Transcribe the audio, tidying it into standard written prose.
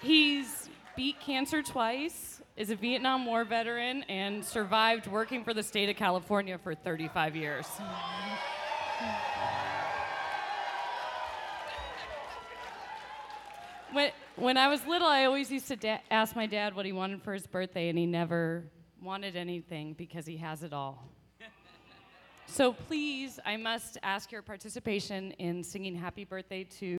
He's beat cancer twice, is a Vietnam War veteran, and survived working for the state of California for 35 years. When I was little, I always used to ask my dad what he wanted for his birthday, and he never wanted anything because he has it all. So please, I must ask your participation in singing happy birthday to